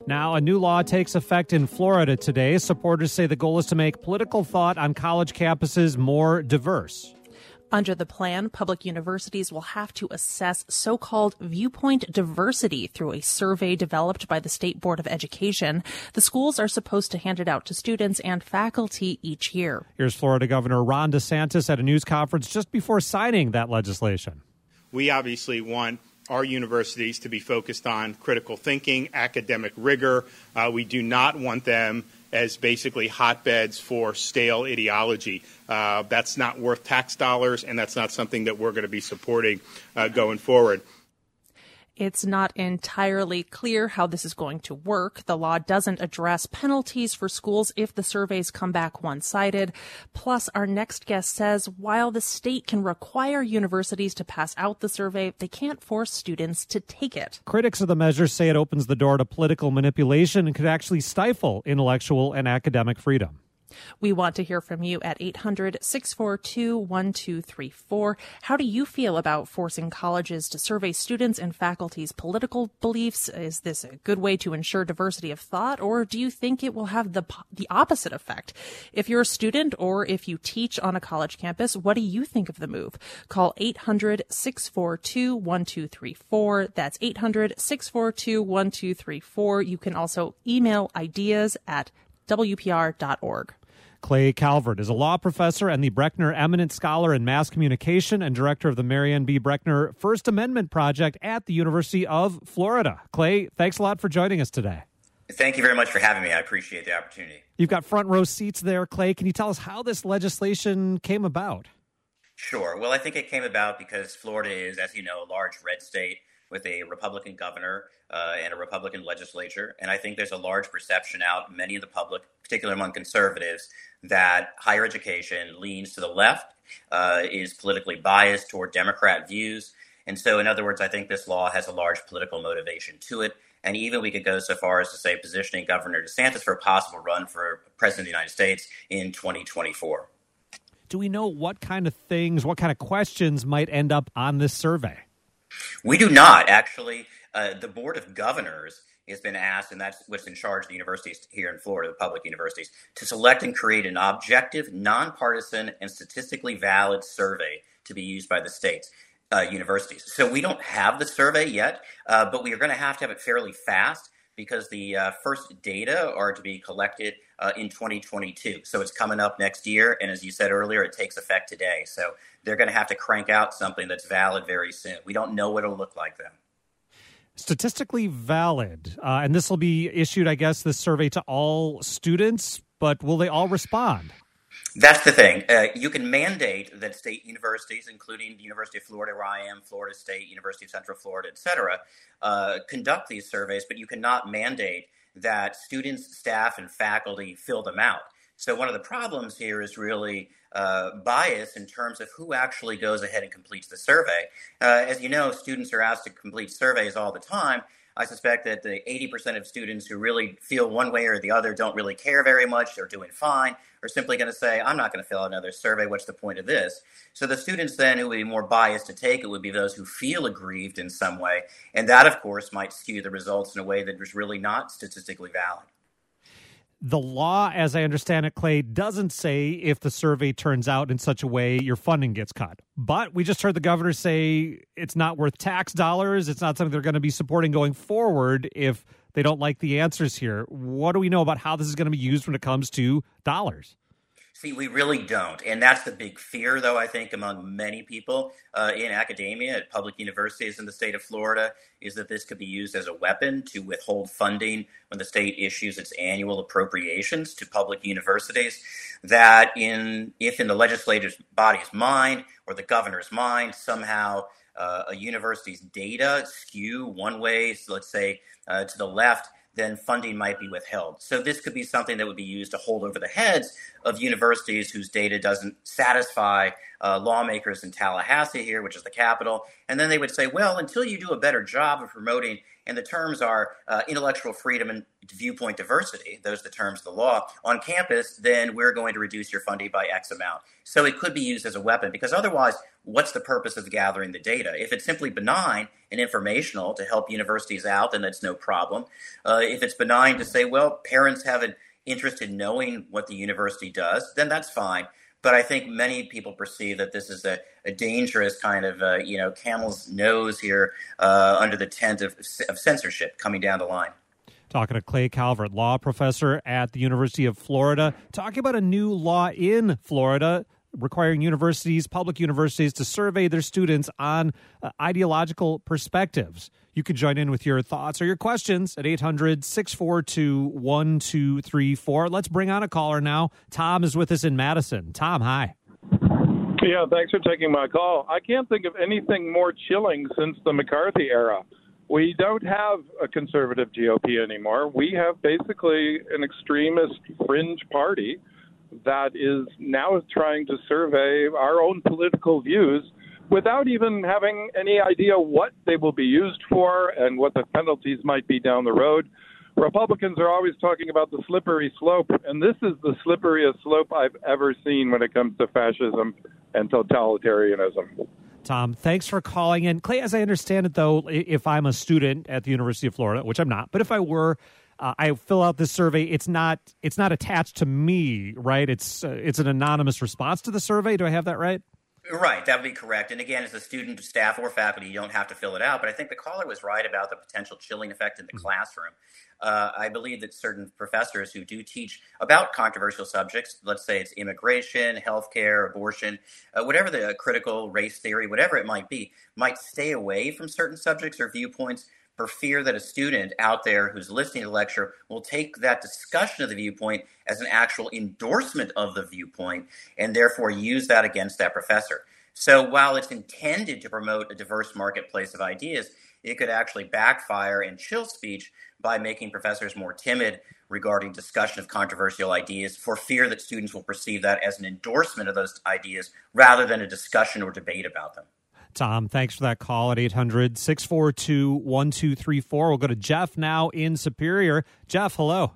Now, a new law takes effect in Florida today. Supporters say the goal is to make political thought on college campuses more diverse. Under the plan, public universities will have to assess so-called viewpoint diversity through a survey developed by the State Board of Education. The schools are supposed to hand it out to students and faculty each year. Here's Florida Governor Ron DeSantis at a news conference just before signing that legislation. We obviously want our universities to be focused on critical thinking, academic rigor. We do not want them as basically hotbeds for stale ideology. That's not worth tax dollars, and that's not something that we're going to be supporting going forward. It's not entirely clear how this is going to work. The law doesn't address penalties for schools if the surveys come back one-sided. Plus, our next guest says while the state can require universities to pass out the survey, they can't force students to take it. Critics of the measure say it opens the door to political manipulation and could actually stifle intellectual and academic freedom. We want to hear from you at 800-642-1234. How do you feel about forcing colleges to survey students and faculty's political beliefs? Is this a good way to ensure diversity of thought, or do you think it will have the opposite effect? If you're a student or if you teach on a college campus, what do you think of the move? Call 800-642-1234. That's 800-642-1234. You can also email ideas@wpr.org. Clay Calvert is a law professor and the Brechner Eminent Scholar in Mass Communication and director of the Marianne B. Brechner First Amendment Project at the University of Florida. Clay, thanks a lot for joining us today. Thank you very much for having me. I appreciate the opportunity. You've got front row seats there, Clay. Can you tell us how this legislation came about? Sure. Well, I think it came about because Florida is, as you know, a large red state with a Republican governor and a Republican legislature. And I think there's a large perception out in many of the public, particularly among conservatives, that higher education leans to the left, is politically biased toward Democrat views. And so, in other words, I think this law has a large political motivation to it. And even we could go so far as to say positioning Governor DeSantis for a possible run for President of the United States in 2024. Do we know what kind of things, what kind of questions might end up on this survey? We do not, actually. The Board of Governors has been asked, and that's what's in charge of the universities here in Florida, the public universities, to select and create an objective, nonpartisan, and statistically valid survey to be used by the state's universities. So we don't have the survey yet, but we are going to have it fairly fast because the first data are to be collected in 2022. So it's coming up next year, and as you said earlier, it takes effect today. So they're going to have to crank out something that's valid very soon. We don't know what it'll look like then. Statistically valid, and this will be issued, I guess, this survey to all students, but will they all respond? That's the thing. You can mandate that state universities, including the University of Florida, where I am, Florida State, University of Central Florida, et cetera, conduct these surveys, but you cannot mandate that students, staff, and faculty fill them out. So one of the problems here is really bias in terms of who actually goes ahead and completes the survey. As you know, students are asked to complete surveys all the time. I suspect that the 80% of students who really feel one way or the other don't really care very much, they're doing fine, are simply going to say, I'm not going to fill out another survey. What's the point of this? So the students then who would be more biased to take it would be those who feel aggrieved in some way. And that, of course, might skew the results in a way that was really not statistically valid. The law, as I understand it, Clay, doesn't say if the survey turns out in such a way your funding gets cut. But we just heard the governor say it's not worth tax dollars. It's not something they're going to be supporting going forward if they don't like the answers here. What do we know about how this is going to be used when it comes to dollars? See, we really don't. And that's the big fear, though, I think, among many people in academia at public universities in the state of Florida, is that this could be used as a weapon to withhold funding when the state issues its annual appropriations to public universities. That if in the legislative body's mind or the governor's mind, somehow a university's data skew one way, so let's say to the left, then funding might be withheld. So this could be something that would be used to hold over the heads of universities whose data doesn't satisfy lawmakers in Tallahassee here, which is the capital. And then they would say, well, until you do a better job of promoting and the terms are intellectual freedom and viewpoint diversity, those are the terms of the law, on campus, then we're going to reduce your funding by X amount. So it could be used as a weapon, because otherwise, what's the purpose of gathering the data? If it's simply benign and informational to help universities out, then that's no problem. If it's benign to say, well, parents have an interest in knowing what the university does, then that's fine. But I think many people perceive that this is a dangerous kind of, camel's nose here under the tent of censorship coming down the line. Talking to Clay Calvert, law professor at the University of Florida, talking about a new law in Florida requiring public universities, to survey their students on ideological perspectives. You can join in with your thoughts or your questions at 800-642-1234. Let's bring on a caller now. Tom is with us in Madison. Tom, hi. Yeah, thanks for taking my call. I can't think of anything more chilling since the McCarthy era. We don't have a conservative GOP anymore. We have basically an extremist fringe party that is now trying to survey our own political views without even having any idea what they will be used for and what the penalties might be down the road. Republicans are always talking about the slippery slope, and this is the slipperiest slope I've ever seen when it comes to fascism and totalitarianism. Tom, thanks for calling in. Clay, as I understand it, though, if I'm a student at the University of Florida, which I'm not, but if I were, I fill out this survey. It's not attached to me, right? It's an anonymous response to the survey. Do I have that right? Right, that would be correct. And again, as a student, staff, or faculty, you don't have to fill it out. But I think the caller was right about the potential chilling effect in the classroom. I believe that certain professors who do teach about controversial subjects, let's say it's immigration, healthcare, abortion, whatever the critical race theory, whatever it might be, might stay away from certain subjects or viewpoints for fear that a student out there who's listening to the lecture will take that discussion of the viewpoint as an actual endorsement of the viewpoint and therefore use that against that professor. So while it's intended to promote a diverse marketplace of ideas, it could actually backfire and chill speech by making professors more timid regarding discussion of controversial ideas for fear that students will perceive that as an endorsement of those ideas rather than a discussion or debate about them. Tom, thanks for that call at 800-642-1234. We'll go to Jeff now in Superior. Jeff, hello.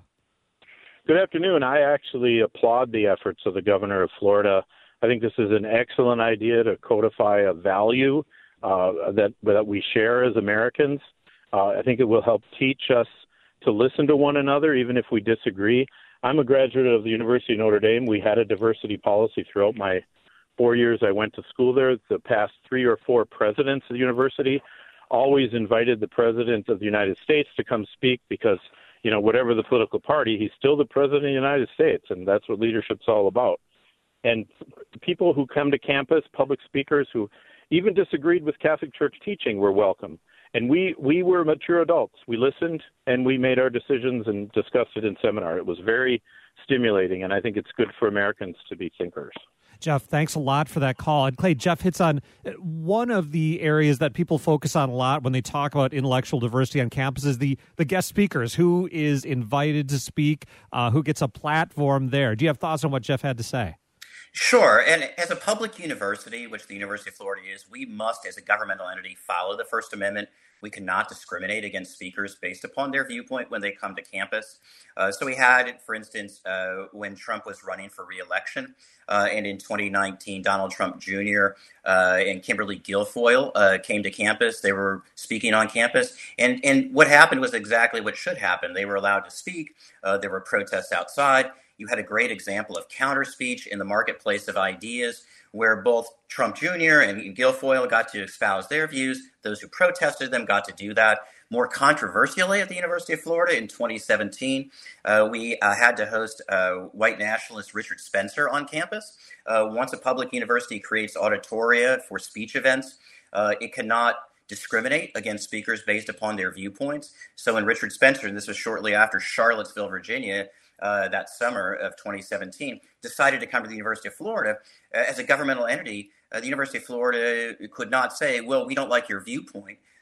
Good afternoon. I actually applaud the efforts of the governor of Florida. I think this is an excellent idea to codify a value that we share as Americans. I think it will help teach us to listen to one another, even if we disagree. I'm a graduate of the University of Notre Dame. We had a diversity policy throughout my 4 years I went to school there. The past 3 or 4 presidents of the university always invited the president of the United States to come speak because, whatever the political party, he's still the president of the United States, and that's what leadership's all about. And people who come to campus, public speakers who even disagreed with Catholic Church teaching were welcome. And we were mature adults. We listened, and we made our decisions and discussed it in seminar. It was very stimulating, and I think it's good for Americans to be thinkers. Jeff, thanks a lot for that call. And Clay, Jeff hits on one of the areas that people focus on a lot when they talk about intellectual diversity on campus is the guest speakers, who is invited to speak, who gets a platform there. Do you have thoughts on what Jeff had to say? Sure. And as a public university, which the University of Florida is, we must, as a governmental entity, follow the First Amendment. We cannot discriminate against speakers based upon their viewpoint when they come to campus. So we had, for instance, when Trump was running for re-election, and in 2019, Donald Trump Jr. And Kimberly Guilfoyle came to campus. They were speaking on campus. And what happened was exactly what should happen. They were allowed to speak. There were protests outside. You had a great example of counter speech in the marketplace of ideas where both Trump Jr. and Guilfoyle got to espouse their views. Those who protested them got to do that. More controversially at the University of Florida in 2017, we had to host white nationalist Richard Spencer on campus. Once a public university creates auditoria for speech events, it cannot discriminate against speakers based upon their viewpoints. So in Richard Spencer, and this was shortly after Charlottesville, Virginia, that summer of 2017, decided to come to the University of Florida. As a governmental entity, the University of Florida could not say, well, we don't like your viewpoint.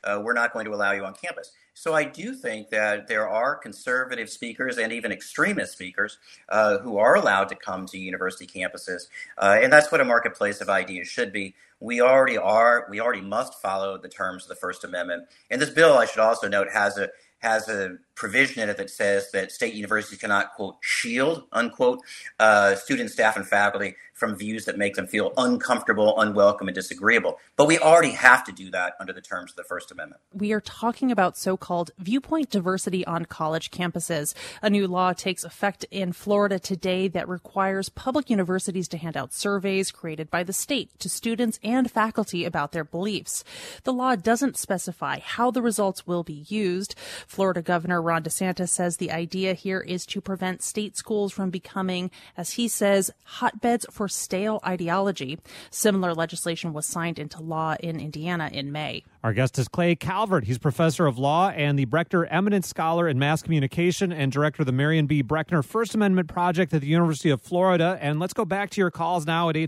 we're not going to allow you on campus. So I do think that there are conservative speakers and even extremist speakers who are allowed to come to university campuses. And that's what a marketplace of ideas should be. We already must follow the terms of the First Amendment. And this bill, I should also note, has a provision in it that says that state universities cannot, quote, shield, unquote, students, staff, and faculty from views that make them feel uncomfortable, unwelcome, and disagreeable. But we already have to do that under the terms of the First Amendment. We are talking about so-called viewpoint diversity on college campuses. A new law takes effect in Florida today that requires public universities to hand out surveys created by the state to students and faculty about their beliefs. The law doesn't specify how the results will be used. Florida Governor Ron DeSantis says the idea here is to prevent state schools from becoming, as he says, hotbeds for stale ideology. Similar legislation was signed into law in Indiana in May. Our guest is Clay Calvert. He's professor of law and the Brechner Eminent Scholar in Mass Communication and director of the Marion B. Brechner First Amendment Project at the University of Florida. And let's go back to your calls now at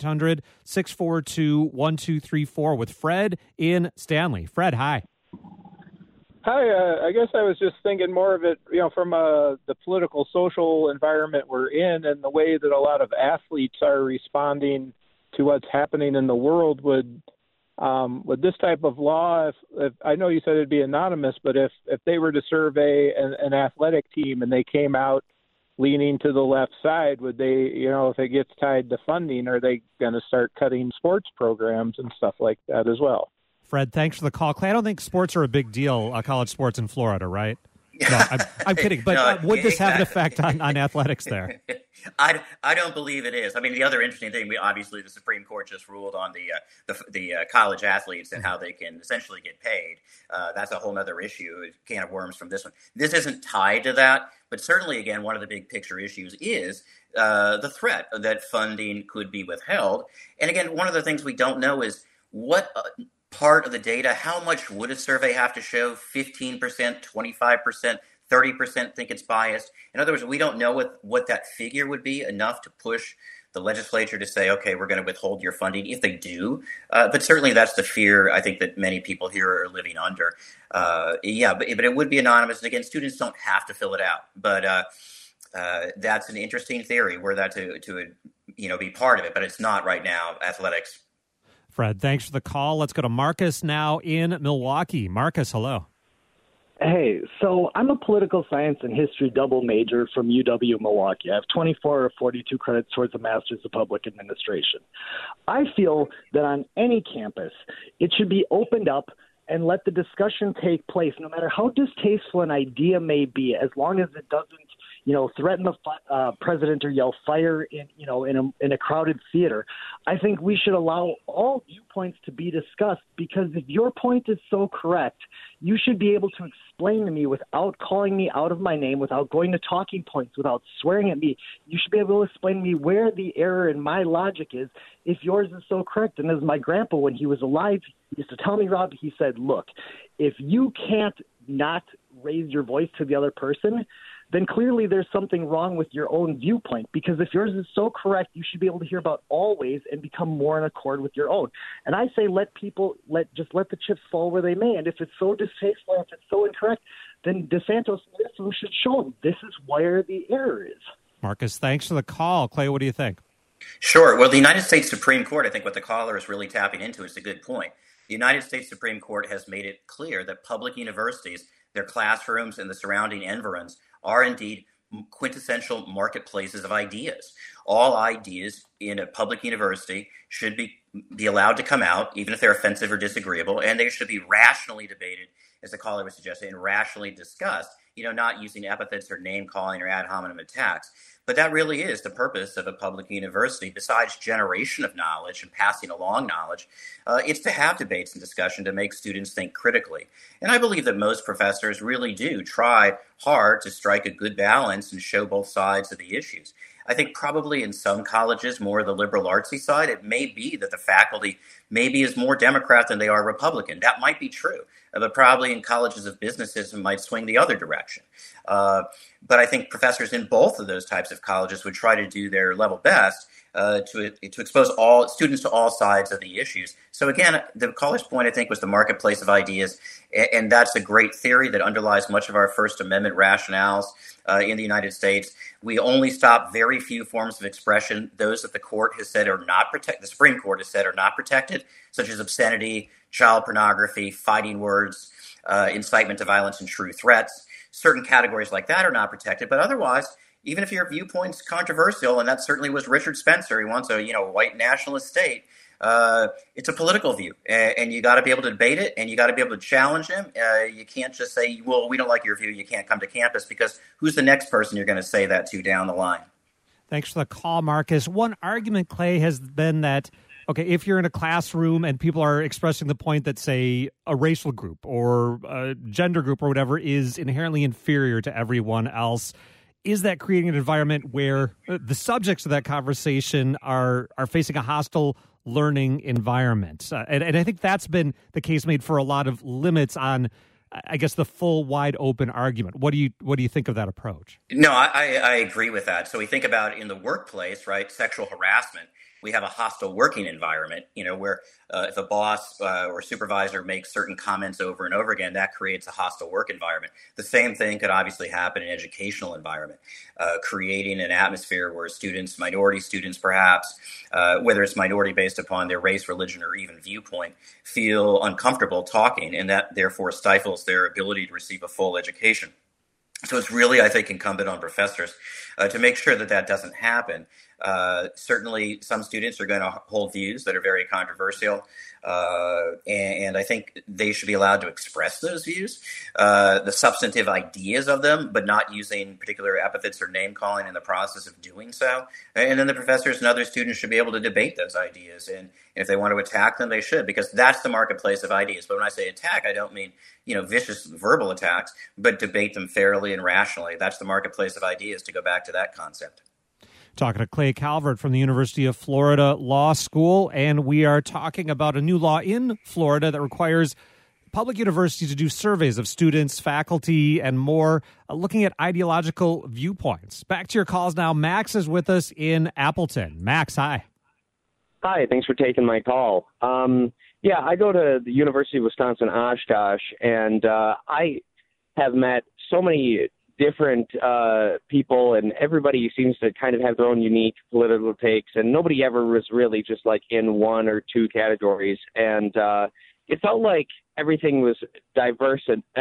800-642-1234 with Fred in Stanley. Fred, hi. Hi, I guess I was just thinking more of it, from the political, social environment we're in and the way that a lot of athletes are responding to what's happening in the world. Would this type of law, if I know you said it'd be anonymous, but if they were to survey an athletic team and they came out leaning to the left side, would they, if it gets tied to funding, are they going to start cutting sports programs and stuff like that as well? Fred, thanks for the call. Clay, I don't think sports are a big deal, college sports in Florida, right? No, I'm kidding. But would this have an effect on athletics there? I don't believe it is. I mean, the other interesting thing, obviously the Supreme Court just ruled on the college athletes and how they can essentially get paid. That's a whole other issue, a can of worms from this one. This isn't tied to that, but certainly, again, one of the big picture issues is the threat that funding could be withheld. And again, one of the things we don't know is what part of the data, how much would a survey have to show? 15%, 25%, 30% think it's biased. In other words, we don't know what that figure would be enough to push the legislature to say, okay, we're going to withhold your funding if they do. But certainly that's the fear I think that many people here are living under. But it would be anonymous. And again, students don't have to fill it out. But that's an interesting theory were that to be part of it. But it's not right now, athletics. Fred, thanks for the call. Let's go to Marcus now in Milwaukee. Marcus, hello. Hey, so I'm a political science and history double major from UW Milwaukee. I have 24 or 42 credits towards a master's of public administration. I feel that on any campus, it should be opened up and let the discussion take place, no matter how distasteful an idea may be, as long as it doesn't threaten the president or yell fire in a crowded theater. I think we should allow all viewpoints to be discussed, because if your point is so correct, you should be able to explain to me without calling me out of my name, without going to talking points, without swearing at me. You should be able to explain to me where the error in my logic is if yours is so correct. And as my grandpa, when he was alive, he used to tell me, Rob, he said, look, if you can't not raise your voice to the other person, then clearly there's something wrong with your own viewpoint, because if yours is so correct, you should be able to hear about all ways and become more in accord with your own. And I say let the chips fall where they may. And if it's so distasteful, if it's so incorrect, then DeSantis should show them this is where the error is. Marcus, thanks for the call. Clay, what do you think? Sure. Well, the United States Supreme Court, I think what the caller is really tapping into is a good point. The United States Supreme Court has made it clear that public universities, their classrooms and the surrounding environs are indeed quintessential marketplaces of ideas. All ideas in a public university should be allowed to come out, even if they're offensive or disagreeable, and they should be rationally debated, as the caller was suggesting, and rationally discussed, not using epithets or name-calling or ad hominem attacks. But that really is the purpose of a public university. Besides generation of knowledge and passing along knowledge, it's to have debates and discussion to make students think critically. And I believe that most professors really do try hard to strike a good balance and show both sides of the issues. I think probably in some colleges, more the liberal artsy side, it may be that the faculty maybe is more Democrat than they are Republican. That might be true. But probably in colleges of businesses, it might swing the other direction. But I think professors in both of those types of progressive colleges would try to do their level best to expose all students to all sides of the issues. So again, the caller's point, I think, was the marketplace of ideas, and that's a great theory that underlies much of our First Amendment rationales in the United States. We only stop very few forms of expression, those that the court has said are not protected, the Supreme Court has said are not protected, such as obscenity, child pornography, fighting words, incitement to violence, and true threats. Certain categories like that are not protected, but otherwise, even if your viewpoint's controversial, and that certainly was Richard Spencer, he wants a white nationalist state. It's a political view, and you got to be able to debate it, and you got to be able to challenge him. You can't just say, "Well, we don't like your view. You can't come to campus," because who's the next person you're going to say that to down the line? Thanks for the call, Marcus. One argument, Clay, has been that, okay, if you're in a classroom and people are expressing the point that, say, a racial group or a gender group or whatever is inherently inferior to everyone else, is that creating an environment where the subjects of that conversation are facing a hostile learning environment? And I think that's been the case made for a lot of limits on, I guess, the full wide open argument. What do you think of that approach? No, I agree with that. So we think about in the workplace, right, sexual harassment. We have a hostile working environment, where if a boss or supervisor makes certain comments over and over again, that creates a hostile work environment. The same thing could obviously happen in an educational environment, creating an atmosphere where students, minority students perhaps, whether it's minority based upon their race, religion, or even viewpoint, feel uncomfortable talking, and that therefore stifles their ability to receive a full education. So it's really, I think, incumbent on professors to make sure that that doesn't happen. Certainly, some students are going to hold views that are very controversial, and I think they should be allowed to express those views, the substantive ideas of them, but not using particular epithets or name-calling in the process of doing so. And then the professors and other students should be able to debate those ideas, and if they want to attack them, they should, because that's the marketplace of ideas. But when I say attack, I don't mean vicious verbal attacks, but debate them fairly and rationally. That's the marketplace of ideas, to go back to that concept. Talking to Clay Calvert from the University of Florida Law School, and we are talking about a new law in Florida that requires public universities to do surveys of students, faculty, and more, looking at ideological viewpoints. Back to your calls now. Max is with us in Appleton. Max, hi. Hi, thanks for taking my call. I go to the University of Wisconsin-Oshkosh, and I have met so many different people, and everybody seems to kind of have their own unique political takes, and nobody ever was really just like in one or two categories. And it felt like everything was diverse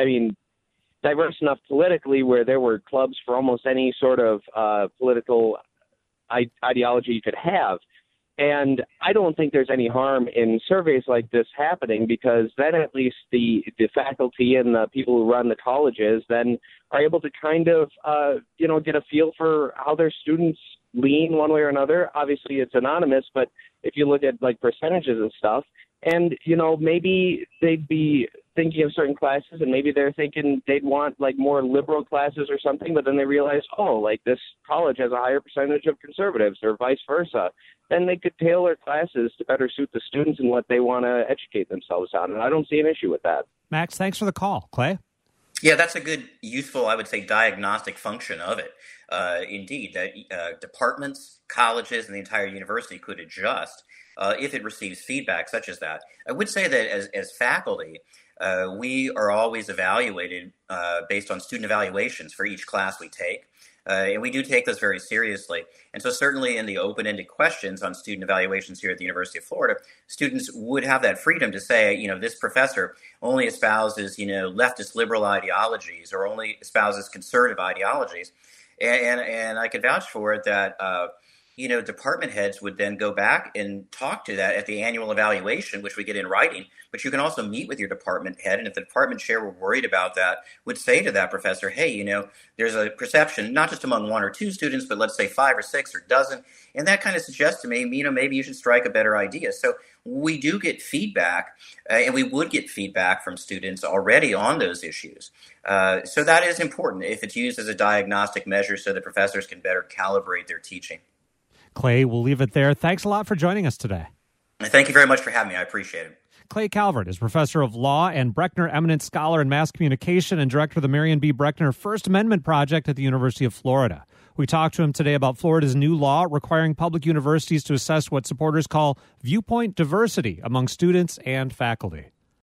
enough politically where there were clubs for almost any sort of political ideology you could have. And I don't think there's any harm in surveys like this happening, because then at least the faculty and the people who run the colleges then are able to kind of, get a feel for how their students lean one way or another. Obviously, it's anonymous, but if you look at like percentages and stuff, and, maybe they'd be thinking of certain classes, and maybe they're thinking they'd want like more liberal classes or something, but then they realize, this college has a higher percentage of conservatives, or vice versa. Then they could tailor classes to better suit the students and what they want to educate themselves on. And I don't see an issue with that. Max, thanks for the call. Clay? Yeah, that's a good, useful, I would say, diagnostic function of it. Indeed, that departments, colleges, and the entire university could adjust if it receives feedback such as that. I would say that as faculty, we are always evaluated based on student evaluations for each class we take. And we do take this very seriously. And so certainly in the open-ended questions on student evaluations here at the University of Florida, students would have that freedom to say, this professor only espouses, leftist liberal ideologies, or only espouses conservative ideologies. And I can vouch for it that, department heads would then go back and talk to that at the annual evaluation, which we get in writing. But you can also meet with your department head, and if the department chair were worried about that, would say to that professor, hey, there's a perception, not just among one or two students, but let's say 5 or 6 or a dozen, and that kind of suggests to me, maybe you should strike a better idea. So we do get feedback, and we would get feedback from students already on those issues. So that is important if it's used as a diagnostic measure so that professors can better calibrate their teaching. Clay, we'll leave it there. Thanks a lot for joining us today. Thank you very much for having me. I appreciate it. Clay Calvert is professor of law and Brechner Eminent Scholar in Mass Communication and director of the Marion B. Brechner First Amendment Project at the University of Florida. We talked to him today about Florida's new law requiring public universities to assess what supporters call viewpoint diversity among students and faculty.